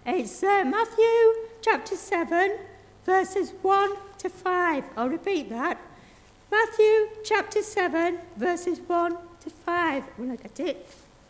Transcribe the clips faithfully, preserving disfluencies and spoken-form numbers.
It's uh, Matthew chapter seven, verses one to five. I'll repeat that. Matthew chapter seven, verses one to five. When I get it.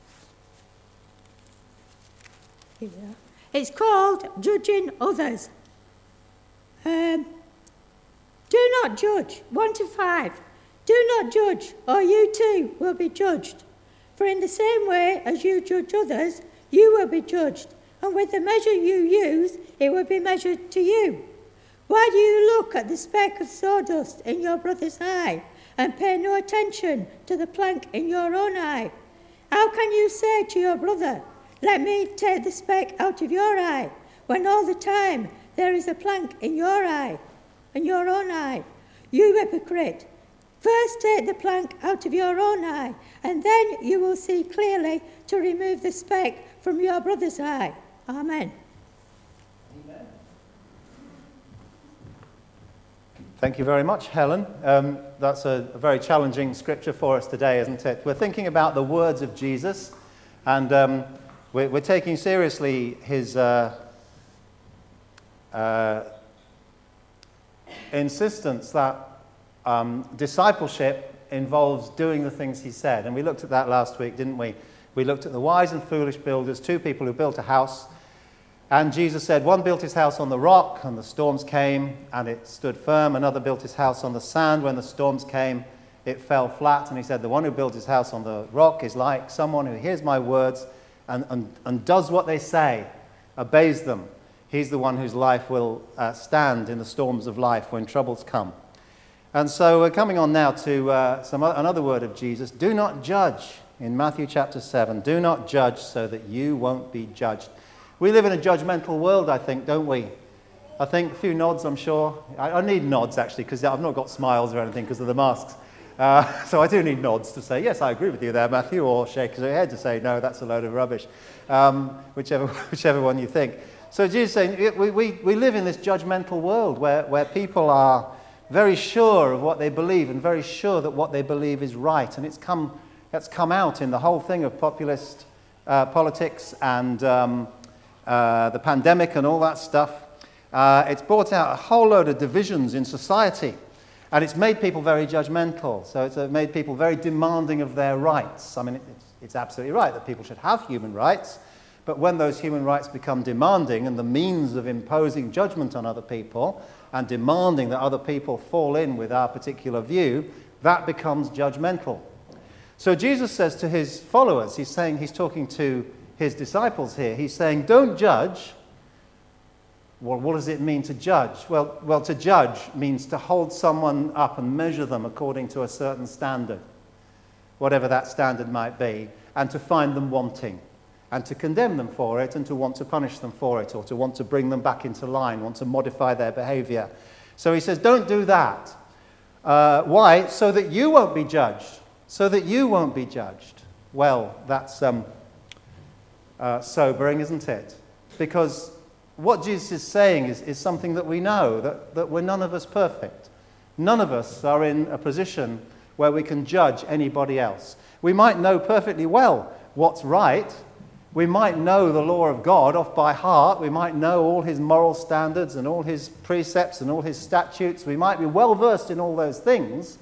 Here we are. It's called Judging Others. Um, do not judge. one to five. Do not judge, or you too will be judged. For in the same way as you judge others, you will be judged. And with the measure you use, it will be measured to you. Why do you look at the speck of sawdust in your brother's eye and pay no attention to the plank in your own eye? How can you say to your brother, let me take the speck out of your eye, when all the time there is a plank in your eye, in your own eye? You hypocrite! First take the plank out of your own eye, and then you will see clearly to remove the speck from your brother's eye. Amen. Amen. Thank you very much, Helen. Um, that's a, a very challenging scripture for us today, isn't it? We're thinking about the words of Jesus, and um, we're, we're taking seriously his uh, uh, insistence that um, discipleship involves doing the things he said. And we looked at that last week, didn't we? We looked at the wise and foolish builders, two people who built a house. And Jesus said, one built his house on the rock, and the storms came, and it stood firm. Another built his house on the sand. When the storms came, it fell flat. And he said, the one who built his house on the rock is like someone who hears my words and, and, and does what they say, obeys them. He's the one whose life will uh, stand in the storms of life when troubles come. And so we're coming on now to uh, some o- another word of Jesus. Do not judge. In Matthew chapter seven, do not judge so that you won't be judged. We live in a judgmental world, I think, don't we? I think a few nods, I'm sure. I, I need nods, actually, because I've not got smiles or anything because of the masks. Uh, so I do need nods to say, yes, I agree with you there, Matthew, or shake your head to say, no, that's a load of rubbish, um, whichever, whichever one you think. So Jesus is saying, we, we, we live in this judgmental world where, where people are very sure of what they believe and very sure that what they believe is right. And it's come, that's come out in the whole thing of populist uh, politics and um, uh, the pandemic and all that stuff. Uh, it's brought out a whole load of divisions in society. And it's made people very judgmental. So it's uh, made people very demanding of their rights. I mean, it's, it's absolutely right that people should have human rights. But when those human rights become demanding and the means of imposing judgment on other people and demanding that other people fall in with our particular view, that becomes judgmental. So Jesus says to his followers, he's saying, he's talking to his disciples here, he's saying, don't judge. Well, what does it mean to judge? Well, well, to judge means to hold someone up and measure them according to a certain standard, whatever that standard might be, and to find them wanting, and to condemn them for it, and to want to punish them for it, or to want to bring them back into line, want to modify their behavior. So he says, don't do that. Uh, why? So that you won't be judged. So that you won't be judged. Well, that's um, uh, sobering, isn't it? Because what Jesus is saying is, is something that we know, that, that we're none of us perfect. None of us are in a position where we can judge anybody else. We might know perfectly well what's right. We might know the law of God off by heart. We might know all his moral standards and all his precepts and all his statutes. We might be well versed in all those things.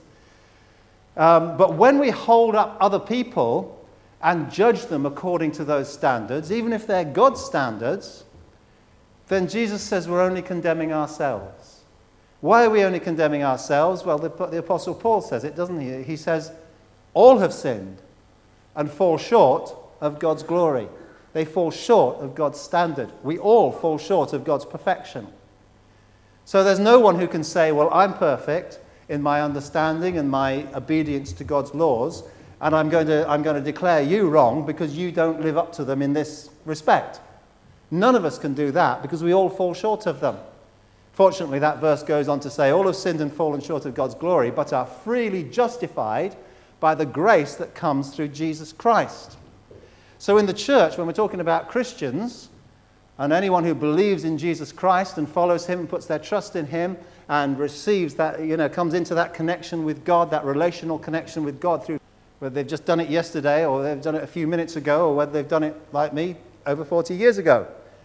Um, but when we hold up other people and judge them according to those standards, even if they're God's standards, then Jesus says we're only condemning ourselves. Why are we only condemning ourselves? Well, the, the Apostle Paul says it, doesn't he? He says, all have sinned and fall short of God's glory. They fall short of God's standard. We all fall short of God's perfection. So there's no one who can say, well, I'm perfect in my understanding and my obedience to God's laws, and I'm going to, I'm going to declare you wrong because you don't live up to them in this respect. None of us can do that because we all fall short of them. Fortunately, that verse goes on to say, all have sinned and fallen short of God's glory, but are freely justified by the grace that comes through Jesus Christ. So in the church, when we're talking about Christians, and anyone who believes in Jesus Christ and follows him and puts their trust in him and receives that, you know, comes into that connection with God, that relational connection with God through, whether they've just done it yesterday or they've done it a few minutes ago or whether they've done it like me over forty years ago.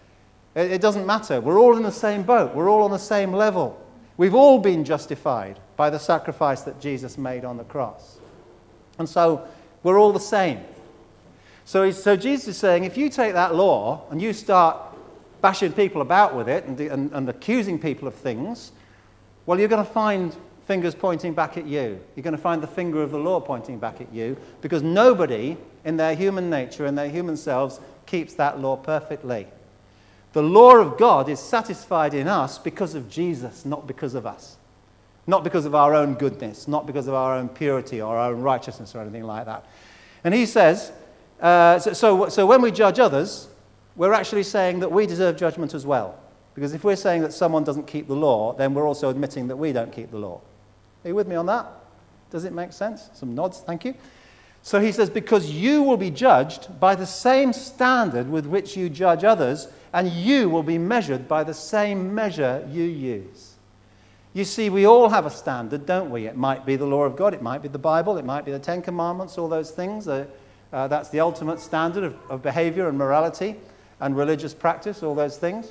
It, it doesn't matter. We're all in the same boat. We're all on the same level. We've all been justified by the sacrifice that Jesus made on the cross. And so we're all the same. So, he's, so Jesus is saying, if you take that law and you start bashing people about with it and, and, and accusing people of things, well, you're going to find fingers pointing back at you. You're going to find the finger of the law pointing back at you, because nobody in their human nature and their human selves keeps that law perfectly. The law of God is satisfied in us because of Jesus, not because of us. Not because of our own goodness, not because of our own purity or our own righteousness or anything like that. And he says, uh, so, so, so when we judge others, we're actually saying that we deserve judgment as well. Because if we're saying that someone doesn't keep the law, then we're also admitting that we don't keep the law. Are you with me on that? Does it make sense? Some nods, thank you. So he says, because you will be judged by the same standard with which you judge others, and you will be measured by the same measure you use. You see, we all have a standard, don't we? It might be the law of God, it might be the Bible, it might be the Ten Commandments, all those things. Uh, uh, that's the ultimate standard of, of behavior and morality and religious practice, all those things.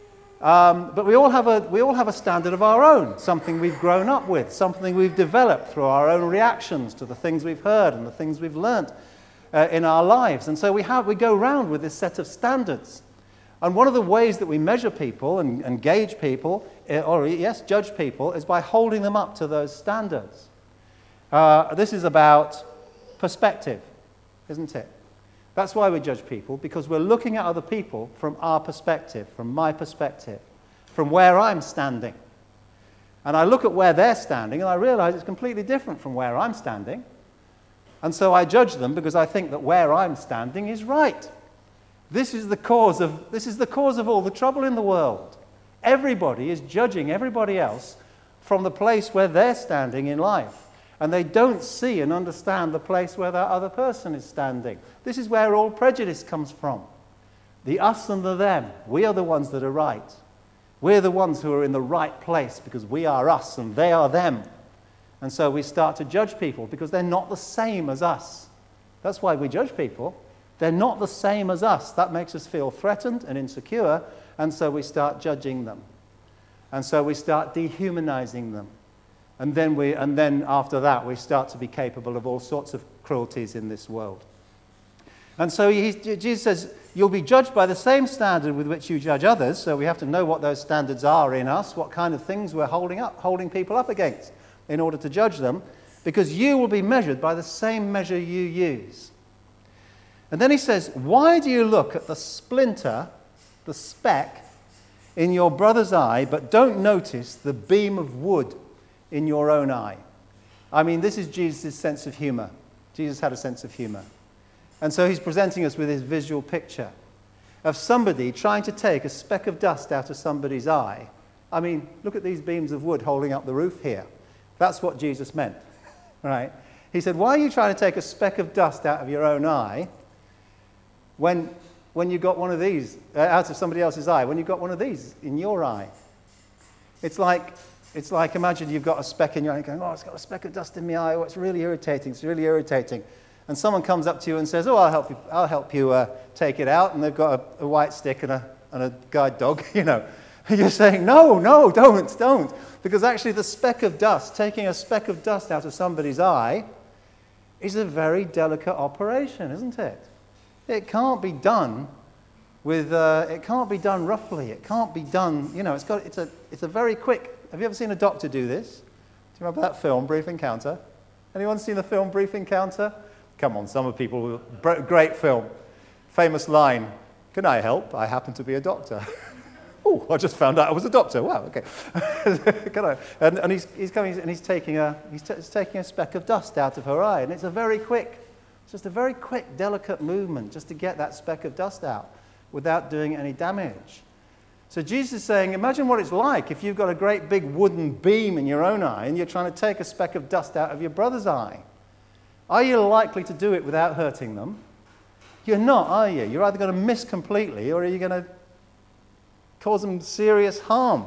Um, but we all have a we all have a standard of our own, something we've grown up with, something we've developed through our own reactions to the things we've heard and the things we've learnt uh, in our lives. And so we have we go around with this set of standards. And one of the ways that we measure people and, and gauge people, or yes, judge people, is by holding them up to those standards. Uh, this is about perspective, isn't it? That's why we judge people, because we're looking at other people from our perspective, from my perspective, from where I'm standing. And I look at where they're standing, and I realize it's completely different from where I'm standing. And so I judge them because I think that where I'm standing is right. This is the cause of, this is the cause of all the trouble in the world. Everybody is judging everybody else from the place where they're standing in life. And they don't see and understand the place where that other person is standing. This is where all prejudice comes from. The us and the them. We are the ones that are right. We're the ones who are in the right place because we are us and they are them. And so we start to judge people because they're not the same as us. That's why we judge people. They're not the same as us. That makes us feel threatened and insecure, and so we start judging them. And so we start dehumanizing them. And then, we, and then after that, we start to be capable of all sorts of cruelties in this world. And so he, Jesus says, you'll be judged by the same standard with which you judge others, so we have to know what those standards are in us, what kind of things we're holding up, holding people up against in order to judge them, because you will be measured by the same measure you use. And then he says, why do you look at the splinter, the speck, in your brother's eye, but don't notice the beam of wood in your own eye? I mean, this is Jesus' sense of humor. Jesus had a sense of humor. And so he's presenting us with his visual picture of somebody trying to take a speck of dust out of somebody's eye. I mean, look at these beams of wood holding up the roof here. That's what Jesus meant, right? He said, why are you trying to take a speck of dust out of your own eye when, when you've got one of these, uh, out of somebody else's eye, when you've got one of these in your eye? It's like, it's like imagine you've got a speck in your eye going, oh, it's got a speck of dust in my eye. Oh, it's really irritating. It's really irritating. And someone comes up to you and says, oh, I'll help you, I'll help you uh, take it out. And they've got a, a white stick and a, and a guide dog, you know. And you're saying, no, no, don't, don't. Because actually the speck of dust, taking a speck of dust out of somebody's eye, is a very delicate operation, isn't it? It can't be done with, uh, it can't be done roughly. It can't be done, you know, it's got, it's a, it's a very quick, have you ever seen a doctor do this? Do you remember that film, Brief Encounter? Anyone seen the film Brief Encounter? Come on, some of people, great film. Famous line, can I help? I happen to be a doctor. Oh, I just found out I was a doctor. Wow, okay. Can I? And, and he's, he's coming and he's taking a he's, t- he's taking a speck of dust out of her eye, and it's a very quick, it's just a very quick, delicate movement just to get that speck of dust out without doing any damage. So Jesus is saying, imagine what it's like if you've got a great big wooden beam in your own eye and you're trying to take a speck of dust out of your brother's eye. Are you likely to do it without hurting them? You're not, are you? You're either going to miss completely or are you going to cause them serious harm.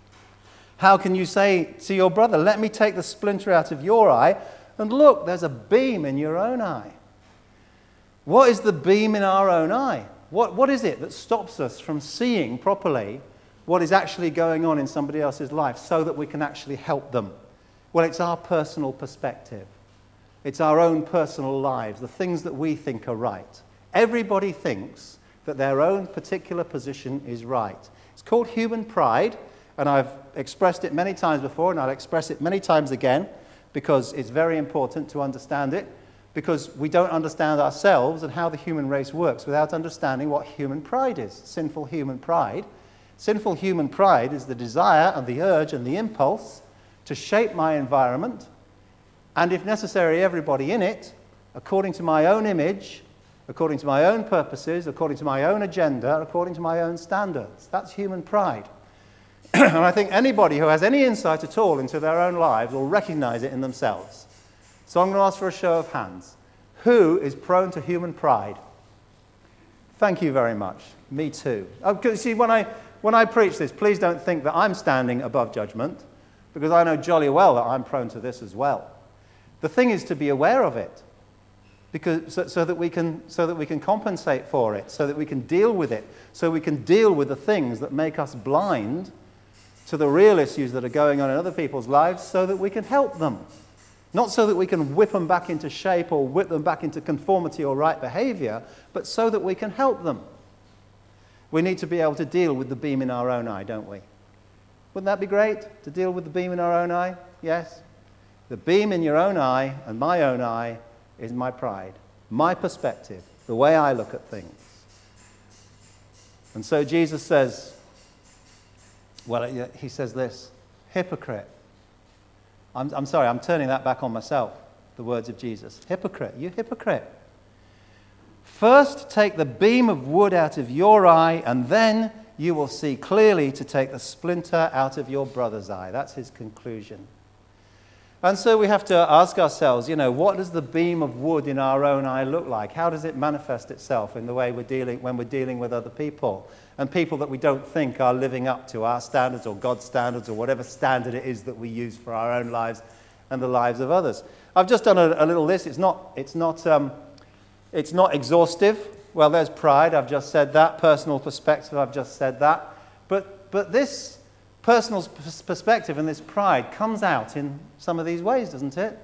How can you say to your brother, let me take the splinter out of your eye, and look, there's a beam in your own eye? What is the beam in our own eye? What, what is it that stops us from seeing properly what is actually going on in somebody else's life so that we can actually help them? Well, it's our personal perspective. It's our own personal lives, the things that we think are right. Everybody thinks that their own particular position is right. It's called human pride, and I've expressed it many times before, and I'll express it many times again, because it's very important to understand it, because we don't understand ourselves and how the human race works without understanding what human pride is, sinful human pride. Sinful human pride is the desire and the urge and the impulse to shape my environment, and if necessary, everybody in it, according to my own image, according to my own purposes, according to my own agenda, according to my own standards. That's human pride. And I think anybody who has any insight at all into their own lives will recognize it in themselves. So I'm going to ask for a show of hands. Who is prone to human pride? Thank you very much. Me too. Oh, 'cause see, when I, when I preach this, please don't think that I'm standing above judgment, because I know jolly well that I'm prone to this as well. The thing is to be aware of it, because so, so that we can so that we can compensate for it, so that we can deal with it, so we can deal with the things that make us blind to the real issues that are going on in other people's lives, so that we can help them. Not so that we can whip them back into shape or whip them back into conformity or right behavior, but so that we can help them. We need to be able to deal with the beam in our own eye, don't we? Wouldn't that be great, to deal with the beam in our own eye? Yes? The beam in your own eye and my own eye is my pride, my perspective, the way I look at things. And so Jesus says, well, he says this, hypocrite. I'm, I'm sorry, I'm turning that back on myself, the words of Jesus. Hypocrite, you hypocrite. First take the beam of wood out of your eye, and then you will see clearly to take the splinter out of your brother's eye. That's his conclusion. And so we have to ask ourselves, you know, what does the beam of wood in our own eye look like? How does it manifest itself in the way we're dealing, when we're dealing with other people? And people that we don't think are living up to our standards or God's standards or whatever standard it is that we use for our own lives and the lives of others. I've just done a, a little list. It's not, it's, not, um, it's not exhaustive. Well, there's pride. I've just said that. Personal perspective. I've just said that. But, but this personal perspective and this pride comes out in some of these ways, doesn't it?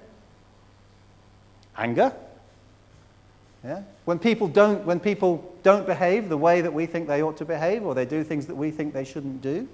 Anger. Yeah? When people don't, when people don't behave the way that we think they ought to behave, or they do things that we think they shouldn't do.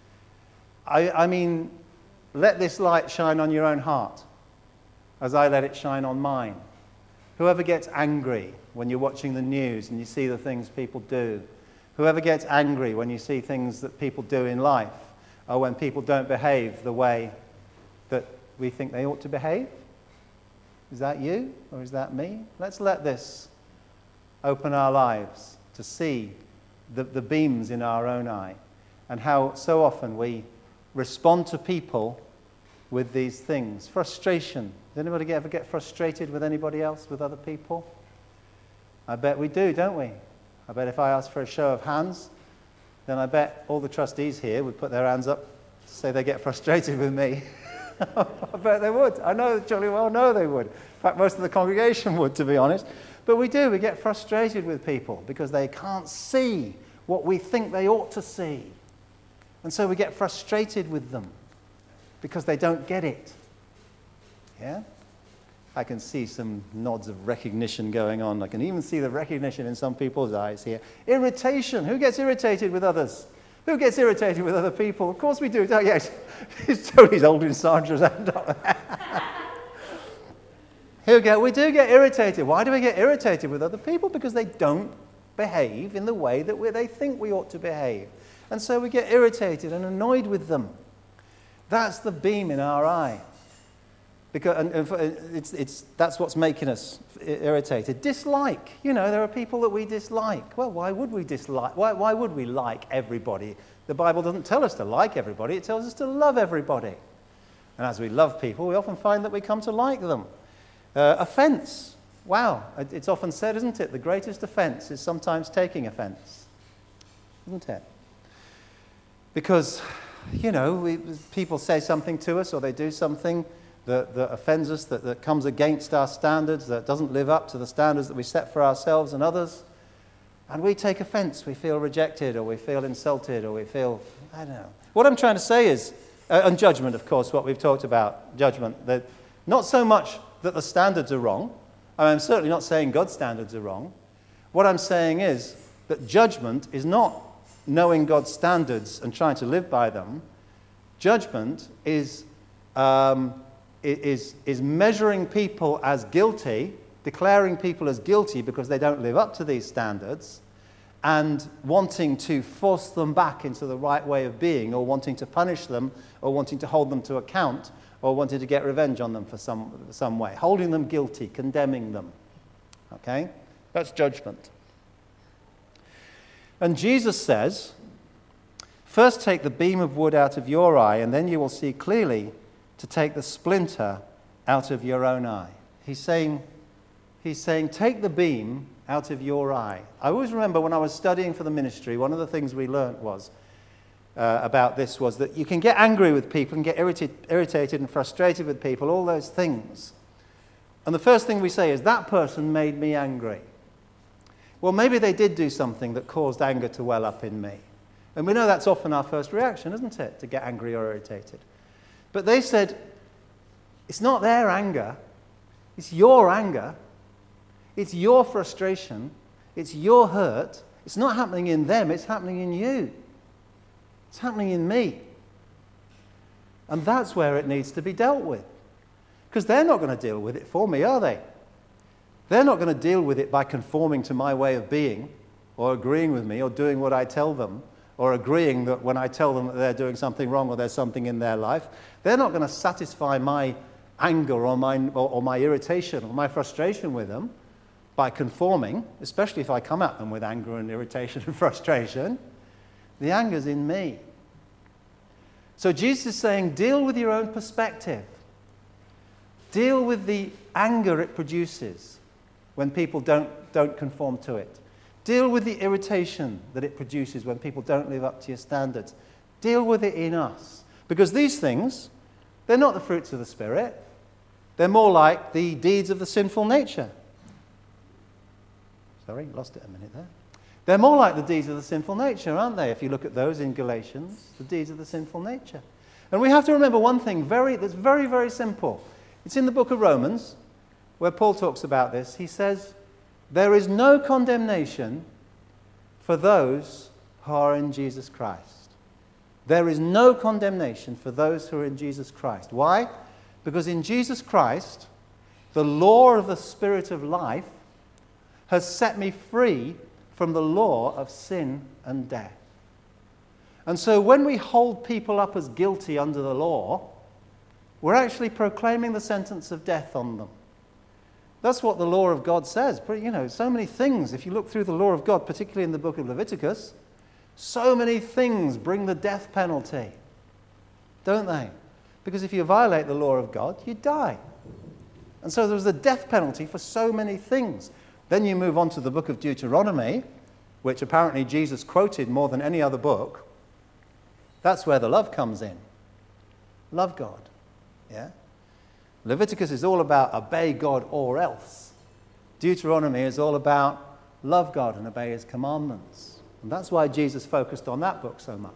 I, I mean, let this light shine on your own heart, as I let it shine on mine. Whoever gets angry when you're watching the news and you see the things people do, whoever gets angry when you see things that people do in life, or when people don't behave the way that we think they ought to behave? Is that you, or is that me? Let's let this open our lives to see the, the beams in our own eye, and how so often we respond to people with these things. Frustration. Does anybody ever get frustrated with anybody else, with other people? I bet we do, don't we? I bet if I asked for a show of hands, then I bet all the trustees here would put their hands up to say they get frustrated with me. I bet they would. I know jolly well know they would. In fact, most of the congregation would, to be honest. But we do. We get frustrated with people because they can't see what we think they ought to see. And so we get frustrated with them because they don't get it. Yeah? I can see some nods of recognition going on. I can even see the recognition in some people's eyes here. Irritation. Who gets irritated with others? Who gets irritated with other people? Of course we do. Oh, yes. Tony's holding Sandra's hand up. Who get, we do get irritated. Why do we get irritated with other people? Because they don't behave in the way that we, they think we ought to behave. And so we get irritated and annoyed with them. That's the beam in our eye. Because and it's, it's, that's what's making us irritated. Dislike. You know, there are people that we dislike. Well, why would we dislike? Why, why would we like everybody? The Bible doesn't tell us to like everybody. It tells us to love everybody. And as we love people, we often find that we come to like them. Uh, offense. Wow. It's often said, isn't it? The greatest offense is sometimes taking offense. Isn't it? Because, you know, we, people say something to us or they do something That, that offends us, that, that comes against our standards, that doesn't live up to the standards that we set for ourselves and others. And we take offense, we feel rejected, or we feel insulted, or we feel, I don't know. What I'm trying to say is, uh, and judgment, of course, what we've talked about, judgment, that not so much that the standards are wrong. I mean, I'm certainly not saying God's standards are wrong. What I'm saying is that judgment is not knowing God's standards and trying to live by them. Judgment is, um, is, is measuring people as guilty, declaring people as guilty because they don't live up to these standards, and wanting to force them back into the right way of being, or wanting to punish them, or wanting to hold them to account, or wanting to get revenge on them for some, some way. Holding them guilty, condemning them. Okay? That's judgment. And Jesus says, first take the beam of wood out of your eye, and then you will see clearly to take the splinter out of your own eye. He's saying, he's saying, take the beam out of your eye. I always remember when I was studying for the ministry, one of the things we learnt was, uh, about this was that you can get angry with people and get irritated, irritated and frustrated with people, all those things. And the first thing we say is, that person made me angry. Well, maybe they did do something that caused anger to well up in me. And we know that's often our first reaction, isn't it, to get angry or irritated. But they said, it's not their anger, it's your anger. It's your frustration. It's your hurt. It's not happening in them. It's happening in you. It's happening in me. And that's where it needs to be dealt with. Because they're not going to deal with it for me, are they? They're not going to deal with it by conforming to my way of being, or agreeing with me, or doing what I tell them, or agreeing that when I tell them that they're doing something wrong or there's something in their life. They're not going to satisfy my anger or my, or, or my irritation or my frustration with them by conforming, especially if I come at them with anger and irritation and frustration. The anger's in me. So Jesus is saying, deal with your own perspective. Deal with the anger it produces when people don't, don't conform to it. Deal with the irritation that it produces when people don't live up to your standards. Deal with it in us. Because these things, they're not the fruits of the Spirit. They're more like the deeds of the sinful nature. Sorry, lost it a minute there. They're more like the deeds of the sinful nature, aren't they? If you look at those in Galatians, the deeds of the sinful nature. And we have to remember one thing very, that's very, very simple. It's in the book of Romans, where Paul talks about this. He says, there is no condemnation for those who are in Jesus Christ. There is no condemnation for those who are in Jesus Christ. Why? Because in Jesus Christ, the law of the Spirit of life has set me free from the law of sin and death. And so when we hold people up as guilty under the law, we're actually proclaiming the sentence of death on them. That's what the law of God says. But, you know, so many things, if you look through the law of God, particularly in the book of Leviticus, so many things bring the death penalty, don't they? Because if you violate the law of God, you die. And so there's a death penalty for so many things. Then you move on to the book of Deuteronomy, which apparently Jesus quoted more than any other book. That's where the love comes in. Love God. Yeah? Leviticus is all about obey God or else. Deuteronomy is all about love God and obey his commandments. And that's why Jesus focused on that book so much.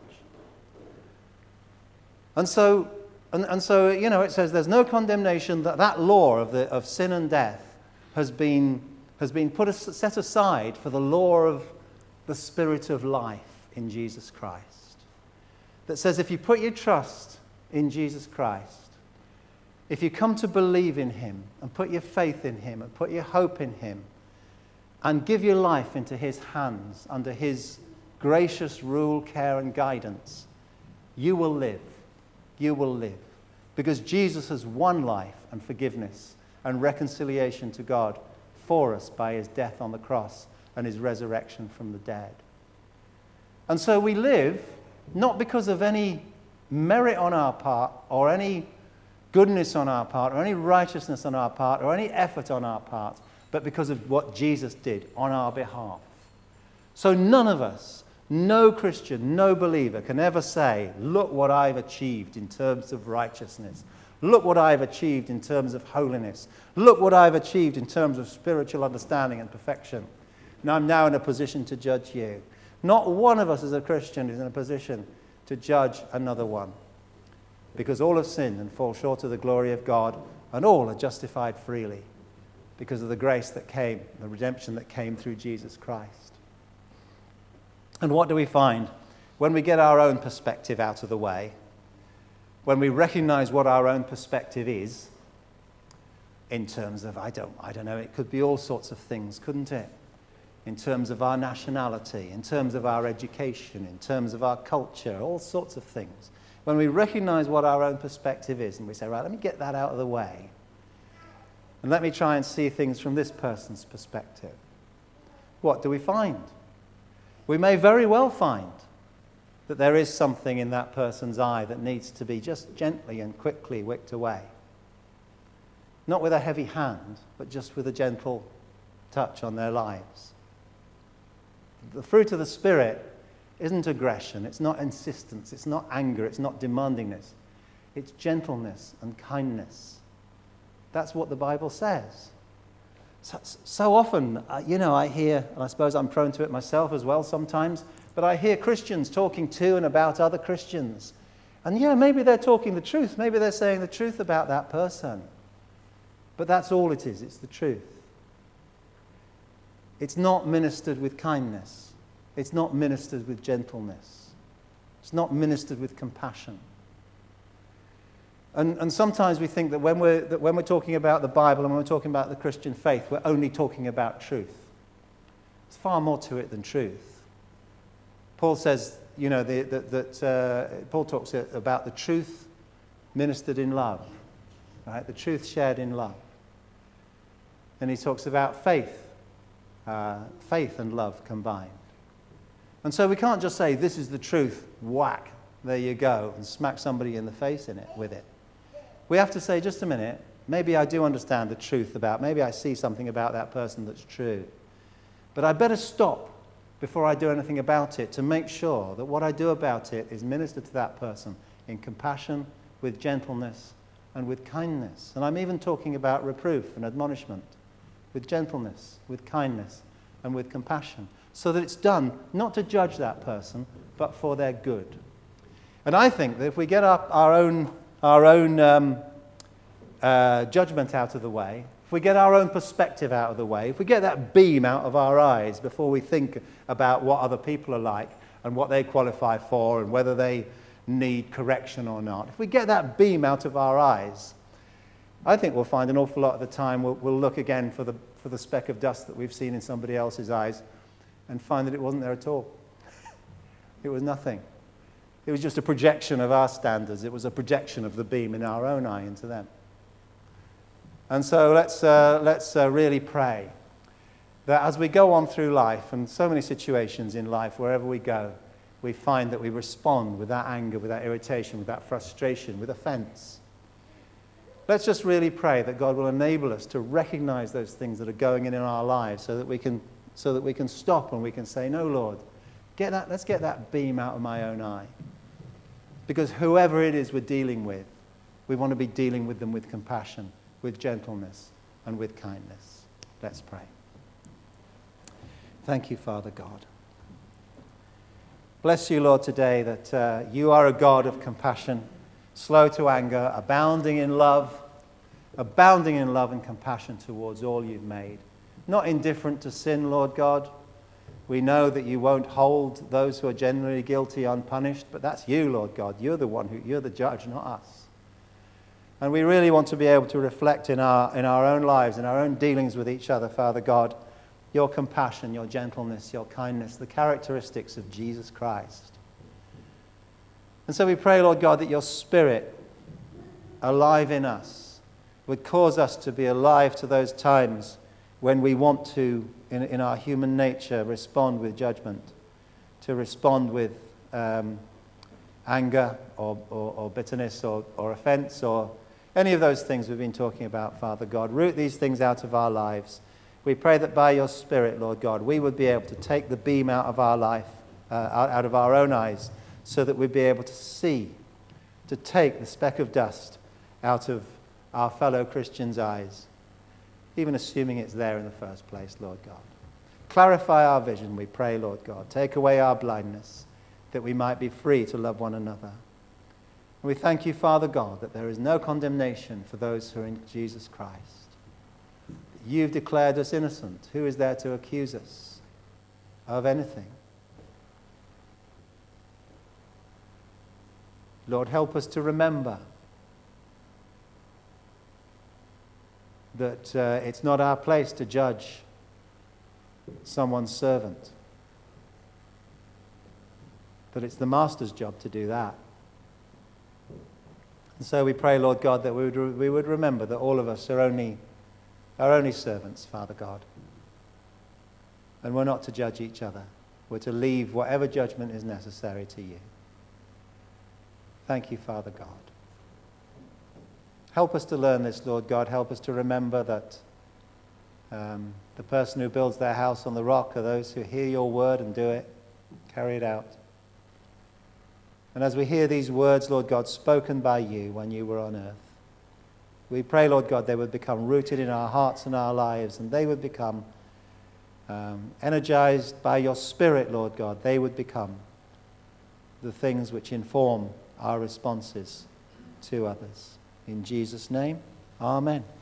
And so, and, and so you know, it says there's no condemnation, that that law of, the, of sin and death has been has been put as, set aside for the law of the Spirit of life in Jesus Christ. That says if you put your trust in Jesus Christ, if you come to believe in him and put your faith in him and put your hope in him and give your life into his hands under his gracious rule, care and guidance, you will live. You will live. Because Jesus has won life and forgiveness and reconciliation to God for us by his death on the cross and his resurrection from the dead. And so we live not because of any merit on our part or any goodness on our part or any righteousness on our part or any effort on our part, but because of what Jesus did on our behalf. So none of us, no Christian, no believer can ever say, look what I've achieved in terms of righteousness. Look what I've achieved in terms of holiness. Look what I've achieved in terms of spiritual understanding and perfection. And I'm now in a position to judge you. Not one of us as a Christian is in a position to judge another one. Because all have sinned and fall short of the glory of God, and all are justified freely because of the grace that came, the redemption that came through Jesus Christ. And what do we find? When we get our own perspective out of the way, when we recognize what our own perspective is, in terms of, I don't, I don't know, it could be all sorts of things, couldn't it? In terms of our nationality, in terms of our education, in terms of our culture, all sorts of things. When we recognize what our own perspective is and we say, right, let me get that out of the way and let me try and see things from this person's perspective. What do we find? We may very well find that there is something in that person's eye that needs to be just gently and quickly wicked away. Not with a heavy hand, but just with a gentle touch on their lives. The fruit of the Spirit isn't aggression, it's not insistence, it's not anger, it's not demandingness. It's gentleness and kindness. That's what the Bible says. So, so often, uh, you know, I hear, and I suppose I'm prone to it myself as well sometimes, but I hear Christians talking to and about other Christians. And yeah, maybe they're talking the truth, maybe they're saying the truth about that person. But that's all it is, it's the truth. It's not ministered with kindness. It's not ministered with gentleness. It's not ministered with compassion. And, and sometimes we think that when, we're, that when we're talking about the Bible and when we're talking about the Christian faith, we're only talking about truth. There's far more to it than truth. Paul says, you know, the, the, that uh, Paul talks about the truth ministered in love, right? The truth shared in love. And he talks about faith, uh, faith and love combined. And so we can't just say, this is the truth, whack, there you go, and smack somebody in the face in it with it. We have to say, just a minute, maybe I do understand the truth about, maybe I see something about that person that's true. But I better stop before I do anything about it to make sure that what I do about it is minister to that person in compassion, with gentleness, and with kindness. And I'm even talking about reproof and admonishment, with gentleness, with kindness, and with compassion, so that it's done not to judge that person, but for their good. And I think that if we get up our own, our own um, uh, judgment out of the way, if we get our own perspective out of the way, if we get that beam out of our eyes before we think about what other people are like and what they qualify for and whether they need correction or not, if we get that beam out of our eyes, I think we'll find an awful lot of the time we'll, we'll look again for the, for the speck of dust that we've seen in somebody else's eyes and find that it wasn't there at all. It was nothing. It was just a projection of our standards. It was a projection of the beam in our own eye into them. And so let's, uh, let's uh, really pray that as we go on through life, and so many situations in life, wherever we go, we find that we respond with that anger, with that irritation, with that frustration, with offense. Let's just really pray that God will enable us to recognize those things that are going in in our lives so that we can, so that we can stop and we can say, no, Lord, get that, let's get that beam out of my own eye. Because whoever it is we're dealing with, we want to be dealing with them with compassion, with gentleness, and with kindness. Let's pray. Thank you, Father God. Bless you, Lord, today that uh, you are a God of compassion, slow to anger, abounding in love, abounding in love and compassion towards all you've made. Not indifferent to sin, Lord God. We know that you won't hold those who are generally guilty unpunished, but that's you, Lord God. You're the one who, you're the judge, not us. And we really want to be able to reflect in our, in our own lives, in our own dealings with each other, Father God, your compassion, your gentleness, your kindness, the characteristics of Jesus Christ. And so we pray, Lord God, that your Spirit, alive in us, would cause us to be alive to those times when we want to, in, in our human nature, respond with judgment, to respond with um, anger or, or, or bitterness or, or offense or any of those things we've been talking about, Father God. Root these things out of our lives. We pray that by your Spirit, Lord God, we would be able to take the beam out of our life, uh, out, out of our own eyes, so that we'd be able to see, to take the speck of dust out of our fellow Christians' eyes, even assuming it's there in the first place, Lord God. Clarify our vision, we pray, Lord God. Take away our blindness, that we might be free to love one another. And we thank you, Father God, that there is no condemnation for those who are in Jesus Christ. You've declared us innocent. Who is there to accuse us of anything? Lord, help us to remember that uh, it's not our place to judge someone's servant, that it's the master's job to do that. And so we pray, Lord God, that we would, re- we would remember that all of us are only, are only servants, Father God. And we're not to judge each other. We're to leave whatever judgment is necessary to you. Thank you, Father God. Help us to learn this, Lord God. Help us to remember that um, the person who builds their house on the rock are those who hear your word and do it, carry it out. And as we hear these words, Lord God, spoken by you when you were on earth, we pray, Lord God, they would become rooted in our hearts and our lives, and they would become um, energized by your Spirit, Lord God. They would become the things which inform our responses to others. In Jesus' name, amen.